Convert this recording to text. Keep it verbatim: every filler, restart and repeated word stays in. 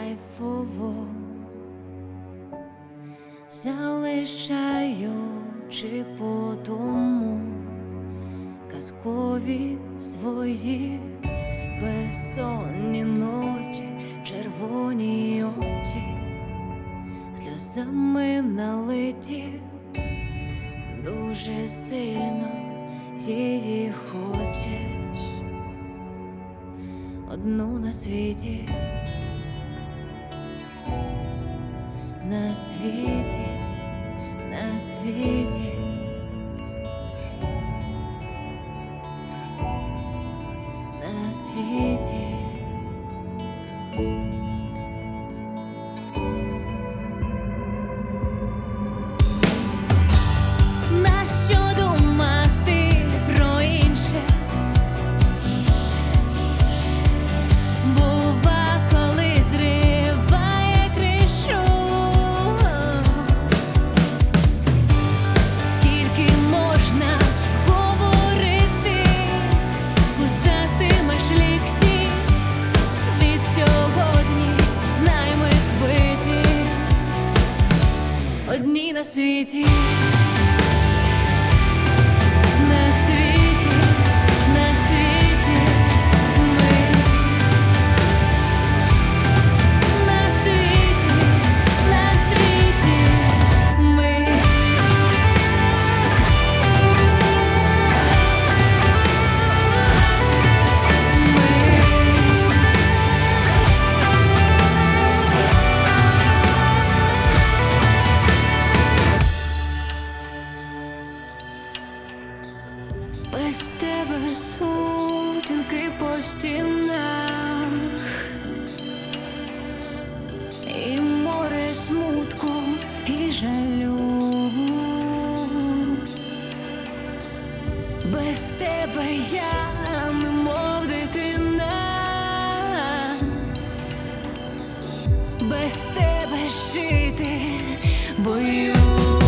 кайфово, залишаючи по тому казкові свої безсонні ночі, червоні очі, сльозами налиті, дуже сильно її хочеш, одну на світі, на світі, на світі, на світі. Нащо думати про інше? Бува, коли зриває кришу. Скільки можна говорити, кусатимеш лікті? Від сьогодні знай, ми квиті, одні на світі. На світі, на світі ми, на світі, на світі ми. Без тебе сутінки по стінах і море смутку і жалю. Без тебе я немов дитина, без тебе жити боюсь.